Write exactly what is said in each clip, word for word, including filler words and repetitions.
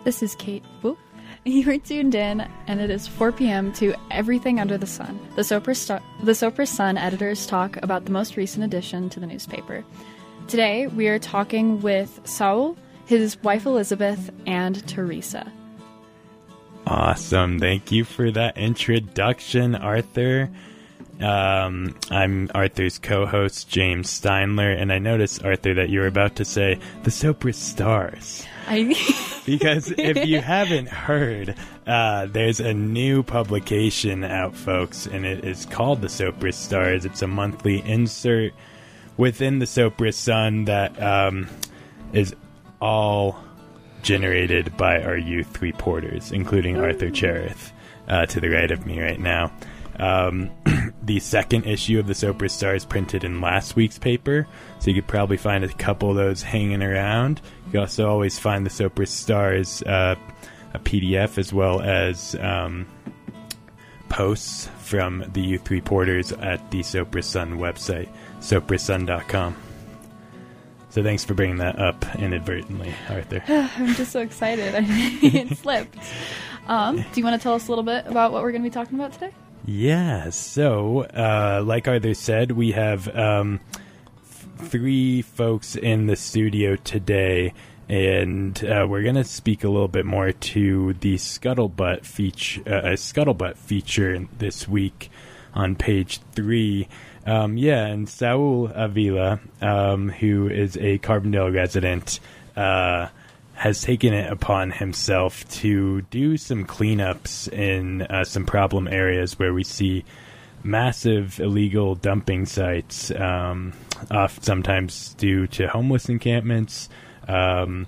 This is Kate. Whoop. You are tuned in, and it is four p.m. to Everything Under the Sun. The Sopris, Star- the Sopris Sun editors talk about the most recent addition to the newspaper. Today, we are talking with Saul, his wife Elizabeth, and Teresa. Awesome. Thank you for that introduction, Arthur. Um, I'm Arthur's co-host, James Steinler, and I noticed, Arthur, that you were about to say the Sopris Stars. I Because if you haven't heard, uh, there's a new publication out, folks, and it is called the Sopris Stars. It's a monthly insert within the Sopris Sun that um, is all generated by our youth reporters, including Arthur Cherith, uh, to the right of me right now. Um, the second issue of the Sopris Stars printed in last week's paper, so you could probably find a couple of those hanging around. You can also always find the Sopris Stars uh, a P D F, as well as um, posts from the youth reporters at the Sopris Sun website, sopris sun dot com. So thanks for bringing that up inadvertently, Arthur. I'm just so excited. It slipped. Um, do you want to tell us a little bit about what we're going to be talking about today? Yeah, so, uh, like Arthur said, we have um, f- three folks in the studio today, and uh, we're going to speak a little bit more to the Scuttlebutt feature, uh, Scuttlebutt feature this week on page three. Um, yeah, and Saul Avila, um, who is a Carbondale resident, uh, has taken it upon himself to do some cleanups in uh, some problem areas where we see massive illegal dumping sites, um, off sometimes due to homeless encampments, um,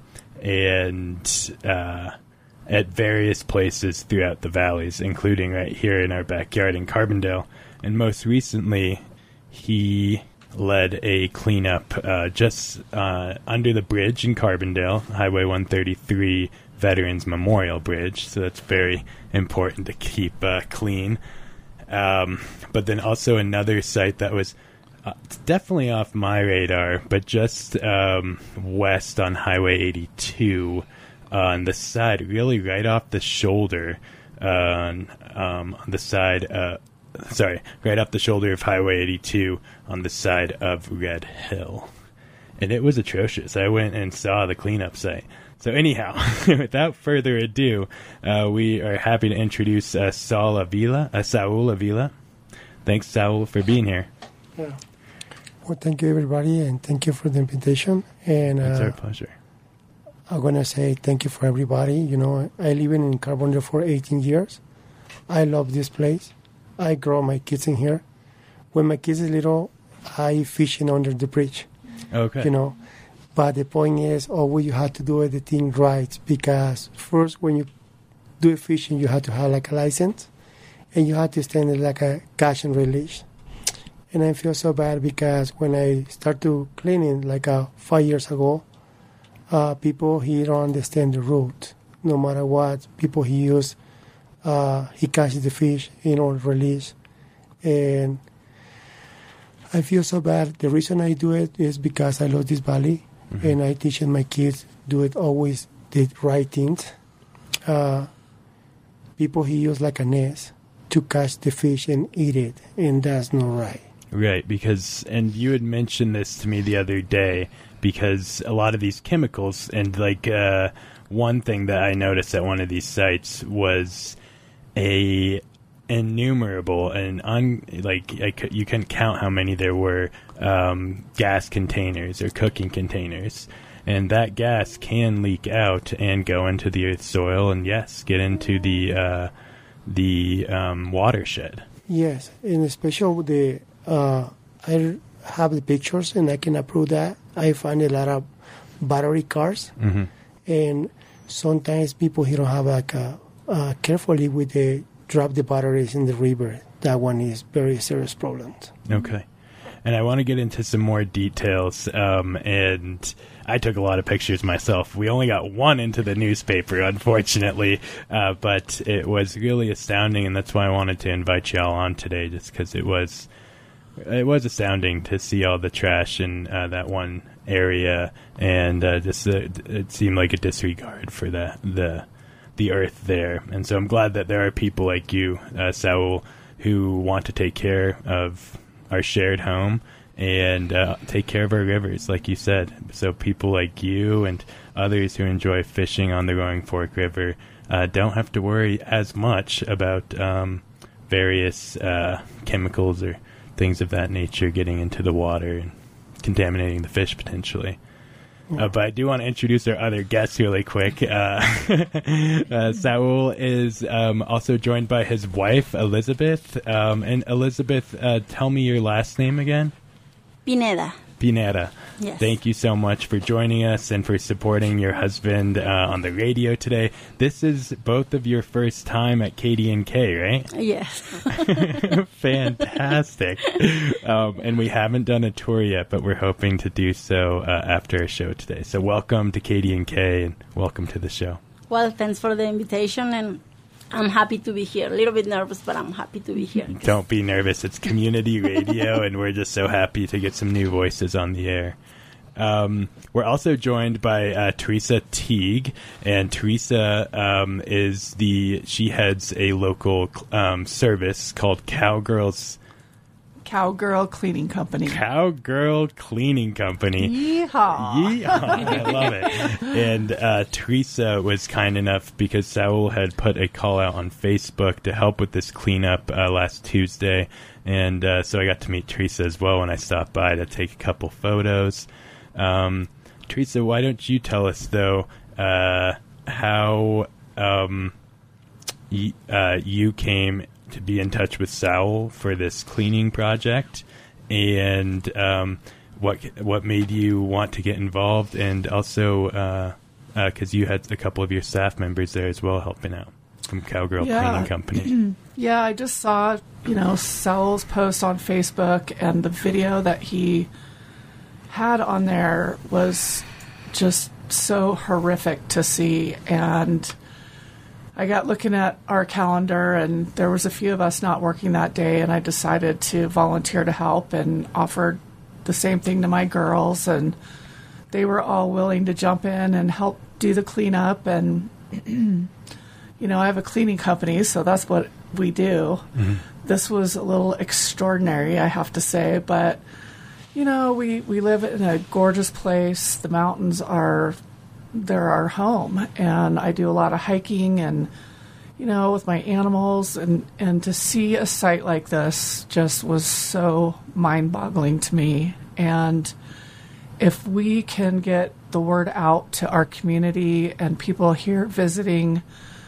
and uh, at various places throughout the valleys, including right here in our backyard in Carbondale. And most recently, he led a cleanup uh, just uh, under the bridge in Carbondale, Highway one thirty-three Veterans Memorial Bridge, so that's very important to keep uh, clean. Um, but then also another site that was uh, definitely off my radar, but just um, west on Highway eighty-two, uh, on the side, really right off the shoulder, uh, um, on the side uh Sorry, right off the shoulder of Highway eighty-two on the side of Red Hill. And it was atrocious. I went and saw the cleanup site. So anyhow, without further ado, uh, we are happy to introduce uh, Saul Avila, uh, Saul Avila. Thanks, Saul, for being here. Yeah. Well, thank you, everybody, and thank you for the invitation. And uh, it's our pleasure. I'm going to say thank you for everybody. You know, I live in Carbondale for eighteen years. I love this place. I grow my kids in here. When my kids is little, I fishing under the bridge. Okay. You know, but the point is, always you have to do the thing right, because first when you do fishing, you have to have like a license, and you have to stand it like a catch and release. And I feel so bad because when I start to cleaning like uh, five years ago, uh, people here don't understand the route. No matter what, people here use. Uh, he catches the fish, you know, release. And I feel so bad. The reason I do it is because I love this valley, mm-hmm. and I teach my kids do it always the right things. Uh, people he use like a net to catch the fish and eat it, and that's not right. Right, because, and you had mentioned this to me the other day, because a lot of these chemicals, and like uh, one thing that I noticed at one of these sites was a innumerable and un like I c- you couldn't count how many there were um, gas containers or cooking containers, and that gas can leak out and go into the earth's soil, and yes, get into the uh, the um, watershed. Yes, and especially with the uh, I have the pictures and I can approve that. I find a lot of battery cars, mm-hmm. and sometimes people here don't have like a Uh, carefully with the drop the batteries in the river. That one is very serious problem. Okay. And I want to get into some more details, um, and I took a lot of pictures myself. We only got one into the newspaper, unfortunately, uh, but it was really astounding, and that's why I wanted to invite y'all on today, just because it was it was astounding to see all the trash in uh, that one area, and uh, just uh, it seemed like a disregard for the the the earth there. And so I'm glad that there are people like you, uh, Saul, who want to take care of our shared home and uh, take care of our rivers, like you said. So people like you and others who enjoy fishing on the Roaring Fork River uh, don't have to worry as much about um, various uh, chemicals or things of that nature getting into the water and contaminating the fish potentially. Uh, but I do want to introduce our other guests really quick. Uh, uh, Saul is um, also joined by his wife, Elizabeth. Um, and Elizabeth, uh, tell me your last name again. Pineda. Pineda. Yes. Thank you so much for joining us and for supporting your husband uh, on the radio today. This is both of your first time at K D N K, right? Yes. Fantastic. Um, and we haven't done a tour yet, but we're hoping to do so uh, after our show today. So welcome to K D N K and welcome to the show. Well, thanks for the invitation, and I'm happy to be here. A little bit nervous, but I'm happy to be here. Don't be nervous. It's community radio, and we're just so happy to get some new voices on the air. Um, we're also joined by uh, Teresa Teague, and Teresa um, is the she heads a local um, service called Cowgirls. Cowgirl Cleaning Company. Cowgirl Cleaning Company. Yeehaw. Yeehaw. I love it. And uh, Teresa was kind enough, because Saul had put a call out on Facebook to help with this cleanup uh, last Tuesday. And uh, so I got to meet Teresa as well when I stopped by to take a couple photos. Um, Teresa, why don't you tell us, though, uh, how um, y- uh, you came to be in touch with Saul for this cleaning project, and um, what what made you want to get involved, and also because uh, uh, you had a couple of your staff members there as well helping out from Cowgirl Yeah. Cleaning Company. Yeah, I just saw, you know, Saul's post on Facebook, and the video that he had on there was just so horrific to see. And I got looking at our calendar, and there was a few of us not working that day, and I decided to volunteer to help and offered the same thing to my girls, and they were all willing to jump in and help do the cleanup. And you know, I have a cleaning company, so that's what we do. Mm-hmm. This was a little extraordinary, I have to say, but you know, we, we live in a gorgeous place. The mountains are, they're our home, and I do a lot of hiking and, you know, with my animals, and, and to see a site like this just was so mind-boggling to me. And if we can get the word out to our community and people here visiting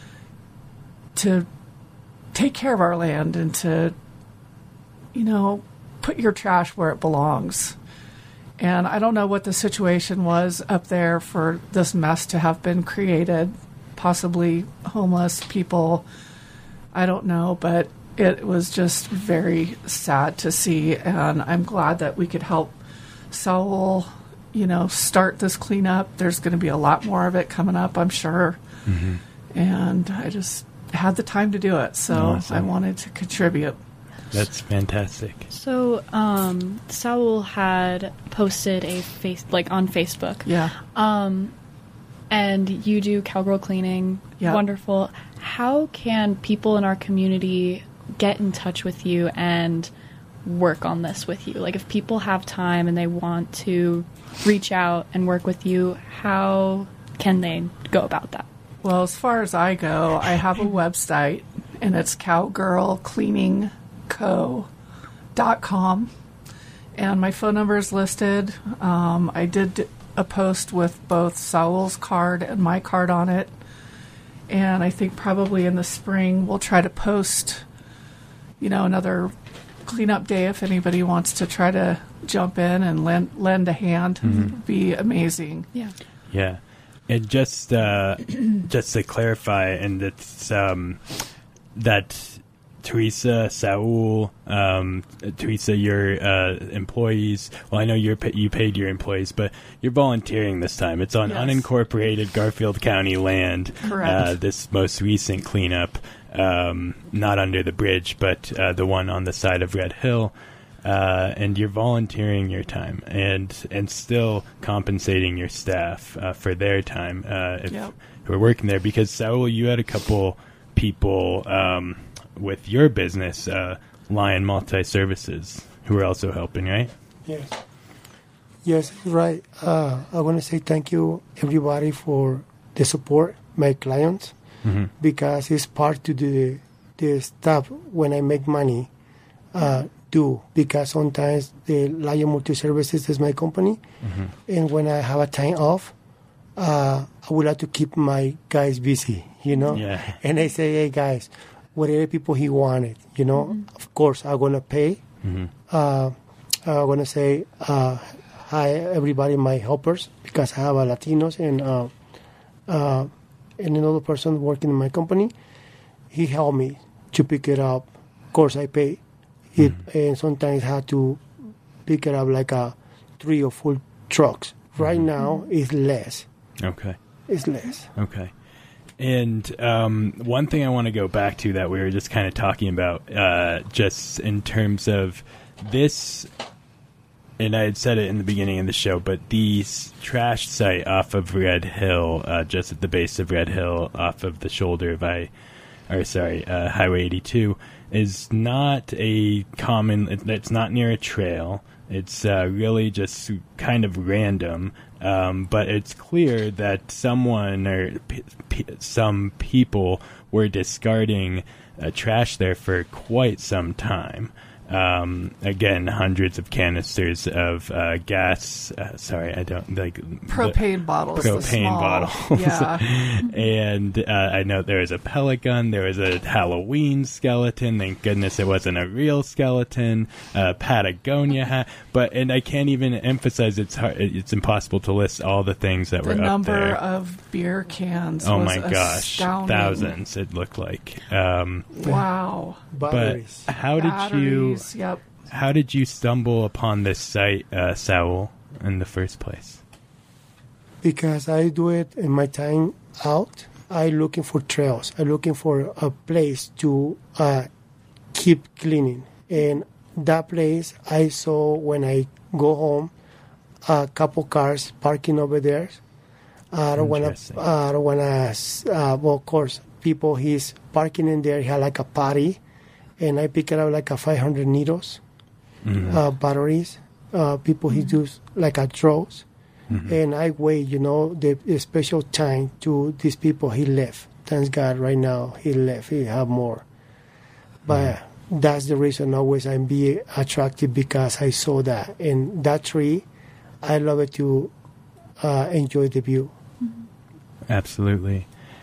to take care of our land and to, you know, put your trash where it belongs. And I don't know what the situation was up there for this mess to have been created, possibly homeless people, I don't know, but it was just very sad to see, and I'm glad that we could help Saul, you know, start this cleanup. There's going to be a lot more of it coming up, I'm sure. Mm-hmm. And I just had the time to do it, so awesome. I wanted to contribute. That's fantastic. So, um, Saul had posted a face, like on Facebook. Yeah. Um, and you do cowgirl cleaning. Yeah. Wonderful. How can people in our community get in touch with you and work on this with you? Like, if people have time and they want to reach out and work with you, how can they go about that? Well, as far as I go, I have a website, and it's cowgirl cleaning co dot com, and my phone number is listed. Um, I did a post with both Saul's card and my card on it, and I think probably in the spring we'll try to post, you know, another cleanup day if anybody wants to try to jump in and lend, lend a hand. Mm-hmm. It would be amazing. Yeah. Yeah. And just uh, just to clarify, and it's um, that Teresa, Saul, um, Teresa, your uh, employees. Well, I know you're you paid your employees, but you're volunteering this time. It's on yes. unincorporated Garfield County land. Correct. Uh, this most recent cleanup, um, not under the bridge, but uh, the one on the side of Red Hill. uh, and you're volunteering your time and and still compensating your staff uh, for their time uh, if, Yep. who are working there. Because Saul, you had a couple people um, with your business, uh, Lion Multi Services, who are also helping, right? Yes. Yes, right. Uh, I want to say thank you, everybody, for the support, my clients, Mm-hmm. because it's part to the the stuff when I make money uh, do. Because sometimes the Lion Multi Services is my company, Mm-hmm. and when I have a time off, uh, I would like to keep my guys busy, you know. Yeah. And I say, hey guys, whatever people he wanted, you know, of course I'm gonna pay. Mm-hmm. Uh, I'm gonna say uh, hi everybody, my helpers, because I have a Latinos and uh, uh, and another person working in my company. He helped me to pick it up. Of course, I pay it, and sometimes I have to pick it up like a three or four trucks. Right now, it's less. Okay. It's less. Okay. And um, one thing I want to go back to that we were just kind of talking about, uh, just in terms of this, and I had said it in the beginning of the show, but the s- trash site off of Red Hill, uh, just at the base of Red Hill, off of the shoulder of I, or sorry, uh, Highway eighty-two, is not a common. it- It's not near a trail. It's uh, really just kind of random, um, but it's clear that someone or p- p- some people were discarding uh, trash there for quite some time. Um, again, hundreds of canisters of uh, gas. Uh, sorry, I don't like Propane bottles. the propane small- bottles. Yeah. And uh, I know there was a pellet gun. There was a Halloween skeleton. Thank goodness it wasn't a real skeleton. Uh, Patagonia hat. But and I can't even emphasize it's hard, it's impossible to list all the things that The were up number there. of beer cans Oh was my gosh, astounding. thousands! It looked like. Um, Wow. but Batteries. how did you? Batteries, Yep. How did you stumble upon this site, uh, Saul, in the first place? Because I do it in my time out. I looking for trails. I looking for a place to uh, keep cleaning. And that place I saw when I go home, a couple cars parking over there. I don't want Interesting. to. I don't want to. Uh, well, of course, people he's parking in there. He had like a party, and I pick it up like a five hundred needles, Mhm. uh, batteries. Uh, people he does like a draws. Mhm. And I wait, you know, the, the special time to these people. He left. Thanks God, right now he left. He have more, but that's the reason always I'm be attracted because I saw that and that tree. I love it to uh, enjoy the view. Absolutely.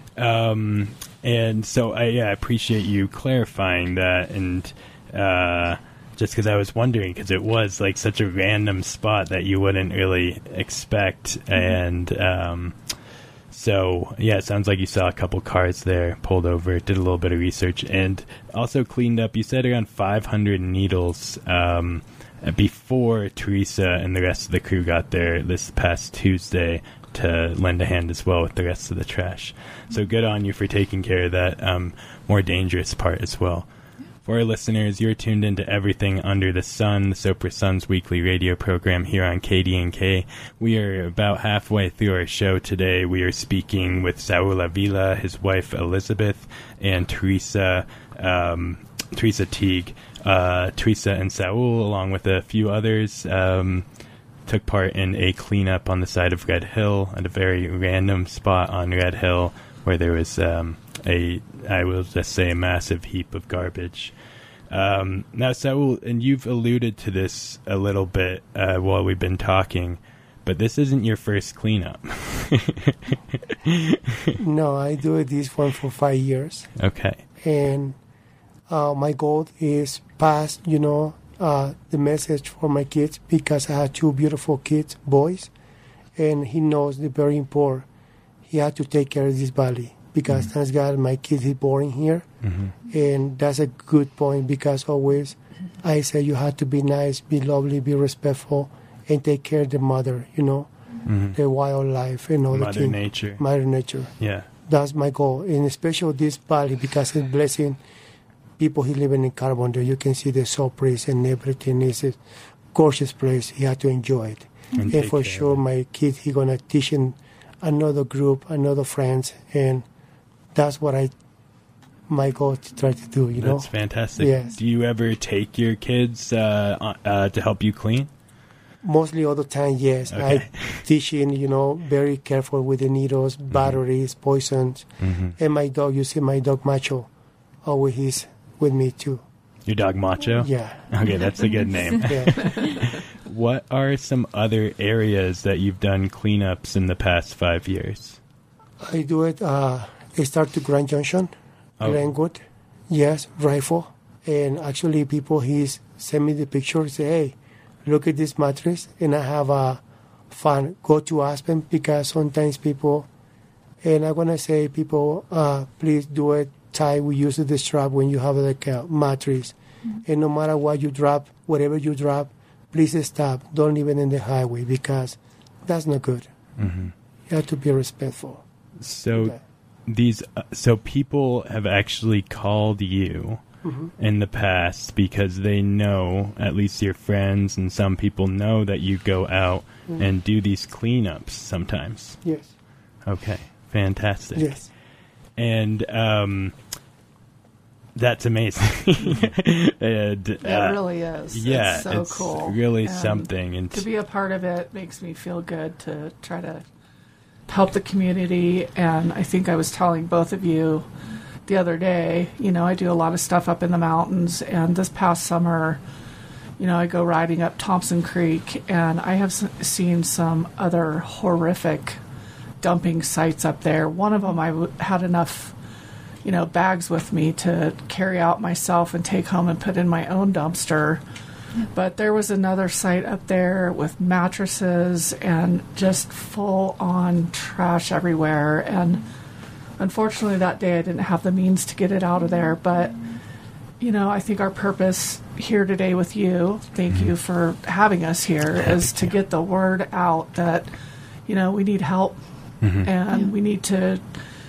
Um, and so I yeah, I appreciate you clarifying that. And uh, just because I was wondering, because it was like such a random spot that you wouldn't really expect. And um, so, yeah, it sounds like you saw a couple cars there, pulled over, did a little bit of research, and also cleaned up. You said around five hundred needles um, before Teresa and the rest of the crew got there this past Tuesday to lend a hand as well with the rest of the trash. So good on you for taking care of that um, more dangerous part as well. For our listeners, you're tuned into Everything Under the Sun, the Sopra Sun's weekly radio program here on K D N K. We are about halfway through our show today. We are speaking with Saul Avila, his wife Elizabeth, and Teresa um, Teresa Teague. Uh, Teresa and Saul, along with a few others, um, took part in a cleanup on the side of Red Hill at a very random spot on Red Hill where there was um, a, I will just say, a massive heap of garbage. Um, now, Saul, and you've alluded to this a little bit uh, while we've been talking, but this isn't your first cleanup. No, I do this one for five years. Okay. And uh, my goal is pass, you know, uh, the message for my kids because I have two beautiful kids, boys, and he knows the very important. He had to take care of this valley because thanks God my kids is born here, Mm-hmm. and that's a good point because always I say you have to be nice, be lovely, be respectful, and take care of the mother, you know, Mm-hmm. the wildlife and all the Mother things. Nature. Mother Nature. Yeah. That's my goal, and especially this valley because it's blessing people he living in Carbondale. You can see the Sopris and everything. It's a gorgeous place. He had to enjoy it. And And, take for care sure, of it. my kid, he gonna teach in another group, another friends, and that's what I, my goal to try to do, you know? That's fantastic. Yes. Do you ever take your kids uh, on- uh, to help you clean? Mostly all the time, yes. Okay. I teaching, you know, very careful with the needles, batteries, poisons. Mm-hmm. And my dog, you see my dog Macho, always he's with me too. Your dog Macho? Yeah. Okay, that's a good name. Yeah. What are some other areas that you've done cleanups in the past five years? I do it, uh, I start to Grand Junction, Oh. Glenwood, yes, Rifle. And actually people, he's send me the picture, say, hey, look at this mattress. And I have a fun, go to Aspen, because sometimes people, and I'm going to say people, uh, please do it tight. We use the strap when you have like a mattress. Mm-hmm. And no matter what you drop, whatever you drop, please stop. Don't leave it in the highway, because that's not good. Mm-hmm. You have to be respectful. So Yeah. these, uh, so people have actually called you Mm-hmm. in the past because they know, at least your friends and some people know, that you go out Mm-hmm. and do these cleanups sometimes. Yes. Okay, fantastic. Yes. And um, that's amazing. and, It uh, really is. Yeah, It's so it's cool. really And something. And to be a part of it makes me feel good to try to help the community. And I think I was telling both of you the other day, you know, I do a lot of stuff up in the mountains. And this past summer, you know, I go riding up Thompson Creek, and I have s- seen some other horrific dumping sites up there. One of them I w- had enough, you know, bags with me to carry out myself and take home and put in my own dumpster. But there was another site up there with mattresses and just full on trash everywhere. And unfortunately that day I didn't have the means to get it out of there. But, you know, I think our purpose here today with you, thank you for having us here, is to get the word out that, you know, we need help and we need to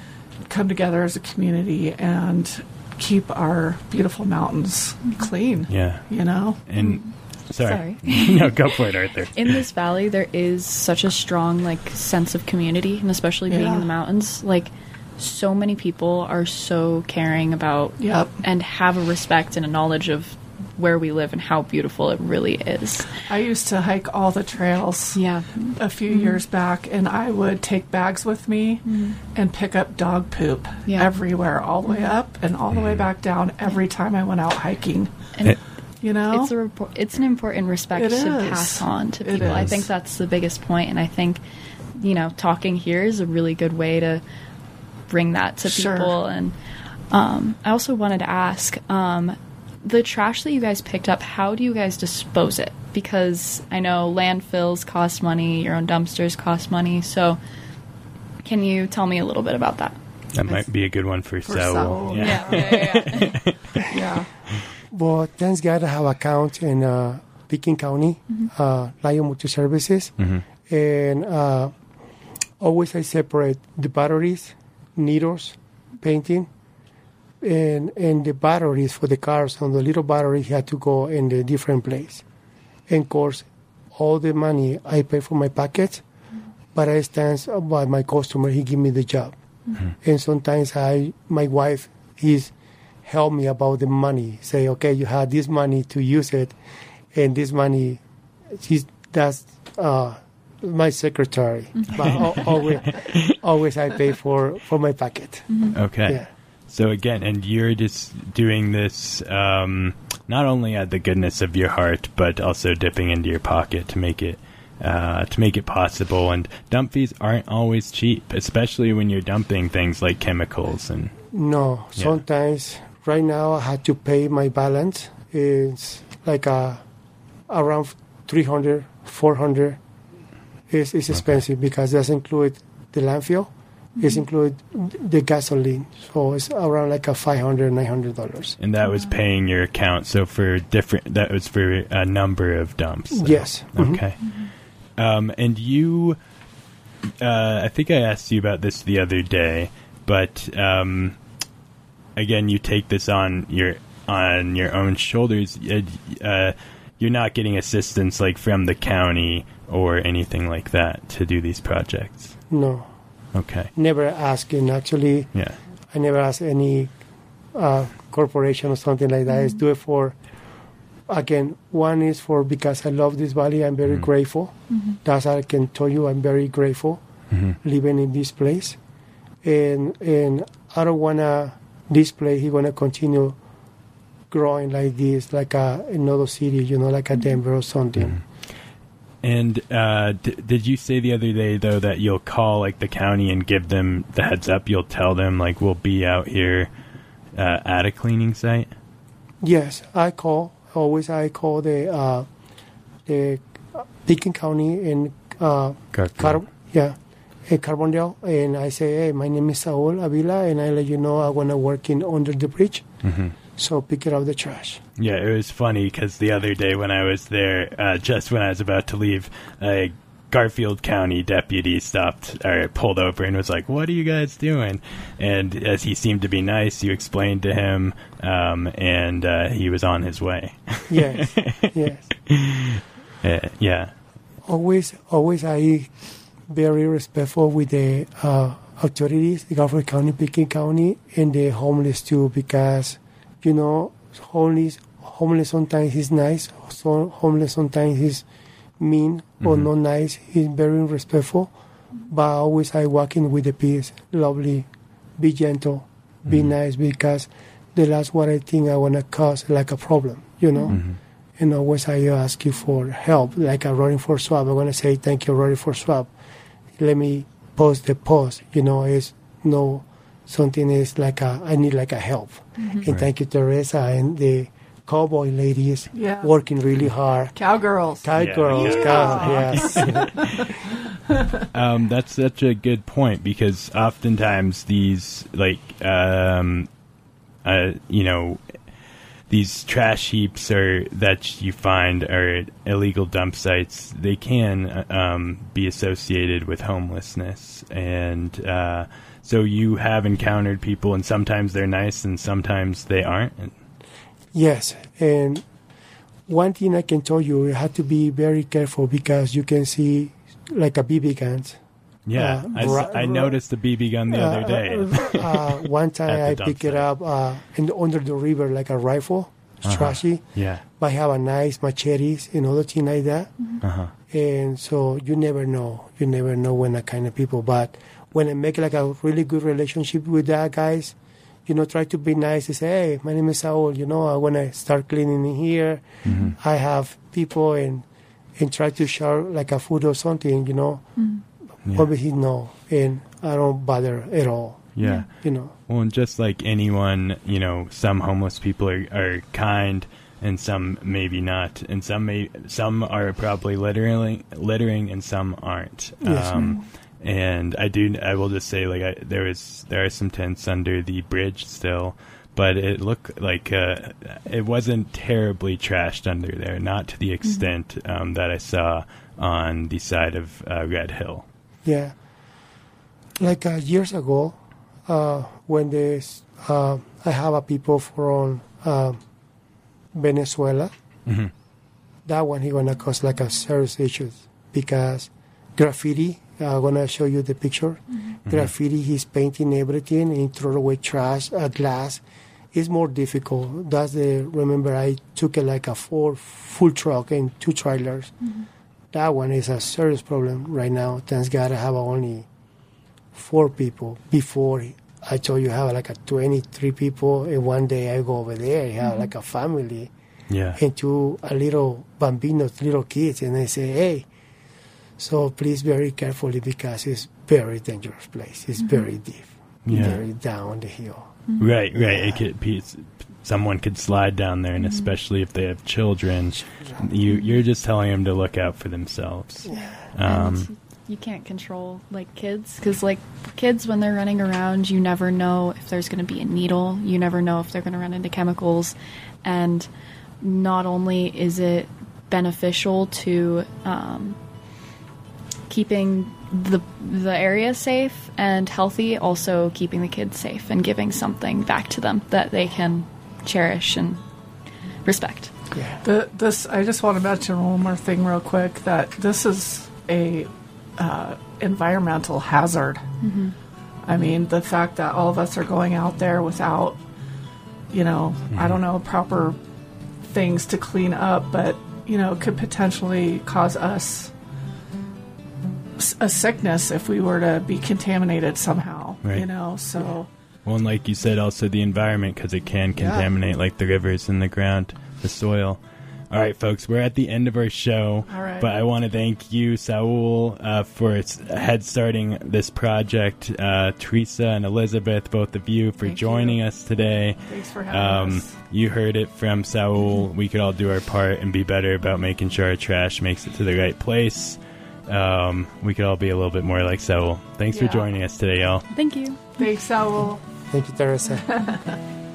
come together as a community and keep our beautiful mountains clean. yeah. You know? And sorry. Sorry. No, go for it, Arthur. In this valley, there is such a strong like sense of community, and especially being Yeah. in the mountains, like so many people are so caring about Yep. and have a respect and a knowledge of where we live and how beautiful it really is. I used to hike all the trails Yeah. a few years back, and I would take bags with me and pick up dog poop Yeah. everywhere, all the way up and all the way back down every time I went out hiking. And It- You know? it's a report, it's an important respect It to is. pass on to It people. I is. think that's the biggest point, and I think, you know, talking here is a really good way to bring that to Sure. people. And um, I also wanted to ask, um, the trash that you guys picked up, how do you guys dispose it? Because I know landfills cost money, your own dumpsters cost money. So can you tell me a little bit about that? That might be a good one for, For Saul. Saul, Yeah. yeah, yeah. yeah. But thanks God I have account in uh, Pekin County, uh, Lion Multi Services. Mm-hmm. And uh, always I separate the batteries, needles, painting, and and the batteries for the cars. On the little battery had to go in a different place. And of course, all the money I pay for my packets, but I stand by my customer. He give me the job, and sometimes I, my wife, he's help me about the money. Say, okay, you have this money to use it, and this money, she's that's. Uh, my secretary, but al- always, always I pay for, for my packet. Okay. Yeah. So again, and you're just doing this um, not only out of the goodness of your heart, but also dipping into your pocket to make it uh, to make it possible. And dump fees aren't always cheap, especially when you're dumping things like chemicals. And No, Yeah. sometimes right now I had to pay my balance. It's like a, around three hundred, four hundred. It's, it's expensive because it doesn't include the landfill. It's include the gasoline. So it's around like a five hundred, nine hundred dollars. and that was paying your account. So for different, that was for a number of dumps. So- Yes. Mhm. Okay. Um, and you, uh, I think I asked you about this the other day, but um, again, you take this on your on your own shoulders. Uh, uh, you're not getting assistance like from the county or anything like that to do these projects. No. Okay. Never asking. Actually, Yeah. I never ask any uh, corporation or something like that. I just do it for, again, one is for because I love this valley. I'm very Mhm. grateful. Mm-hmm. That's how I can tell you I'm very grateful hmm living in this place. And and I don't want to, this place, he going to continue growing like this, like a, another city, you know, like a Denver or something. Mhm. And uh, d- did you say the other day, though, that you'll call like the county and give them the heads up? You'll tell them, like, we'll be out here uh, at a cleaning site? Yes, I call. Always I call the uh, the Pickens County and uh, Garfield. Car- yeah, in Carbondale, and I say, hey, my name is Saul Avila, and I let you know I want to work in under the bridge, hmm so pick it up the trash. Yeah, it was funny because the other day when I was there, uh, just when I was about to leave, a Garfield County deputy stopped or pulled over and was like, "What are you guys doing?" And as he seemed to be nice, you explained to him, um, and uh, he was on his way. Yes, yes. Uh, yeah. Always, always I very respectful with the uh, authorities, the Garfield County, Pickens County, and the homeless too, because you know, homeless, homeless sometimes he's nice, so homeless sometimes he's mean or Mhm. not nice. He's very respectful, but always I walking with the peace, lovely, be gentle, be Mhm. nice, because the last what I think I wanna cause like a problem, you know. Mhm. And always I ask you for help, like a running for swap. I'm gonna say thank you, running for swap. Let me post the post, you know. It's no something is like a I need like a help. Mm-hmm. And Right. thank you, Teresa, and the cowboy ladies Yeah. working really hard. Cowgirls. Cowgirls, Yeah. cow, yes. Um, that's such a good point because oftentimes these, like, um, uh, you know, these trash heaps are that you find are illegal dump sites. They can um, be associated with homelessness, and uh, so you have encountered people, and sometimes they're nice, and sometimes they aren't. Yes, and one thing I can tell you, you have to be very careful because you can see like a B B guns. Yeah, Uh, I, s- ra- I ra- noticed the B B gun the other day. Uh, uh, one time At I the picked dump it site. up uh, in, under the river like a rifle. It's Uh-huh. trashy, Yeah. but I have a nice machetes and other thing like that. Uh huh. And so you never know. You never know when that kind of people. But when I make like a really good relationship with that guys, you know, try to be nice. And say, hey, my name is Saul. You know, I want to start cleaning in here. hmm I have people and and try to share like a food or something. You know, Yeah. obviously no, and I don't bother at all. yeah. You know. Well, and just like anyone, you know, some homeless people are, are kind, and some maybe not, and some may some are probably littering, littering, and some aren't. Yes. Um, and I do, I will just say, like, I, there is there are some tents under the bridge still, but it looked like uh, it wasn't terribly trashed under there, not to the extent um, that I saw on the side of uh, Red Hill. Yeah. Like uh, years ago, uh, when this, uh, I have a people from uh, Venezuela, hmm that one he gonna cause like a serious issues because graffiti. I'm gonna show you the picture. Graffiti. He's painting everything and throw away trash, uh, glass. It's more difficult. That's the remember I took it like a four full truck and two trailers. That one is a serious problem right now. Thanks God I have only four people. Before I told you I have like a twenty-three people, and one day I go over there, I have like a family Yeah. and two a little bambinos, little kids, and they say, hey, so please very carefully because it's very dangerous place. It's very deep, Yeah. very down the hill. Right, right. It could be, someone could slide down there, and especially if they have children, you you're just telling them to look out for themselves. Um, And you can't control like kids because like kids when they're running around, you never know if there's going to be a needle. You never know if they're going to run into chemicals, and not only is it beneficial to um, keeping the the area safe and healthy, also keeping the kids safe and giving something back to them that they can cherish and respect. Yeah. The, this I just want to mention one more thing real quick, that this is a uh, environmental hazard. Mm-hmm. I mean, the fact that all of us are going out there without, you know, Mm-hmm. I don't know, proper things to clean up, but, you know, could potentially cause us s- a sickness if we were to be contaminated somehow, Right. you know, so... Well, and like you said, also the environment, because it can Yeah. contaminate like the rivers and the ground, the soil. All right, folks, we're at the end of our show. All right. But I want to thank you, Saul, uh, for s- head starting this project. Uh, Teresa and Elizabeth, both of you, for Thank joining you. us today. Thanks for having Um, us. you heard it from Saul. We could all do our part and be better about making sure our trash makes it to the right place. Um, we could all be a little bit more like Saul. Thanks for Yeah. joining us today, y'all. Thank you. Thanks, Saul. Thank you, Teresa.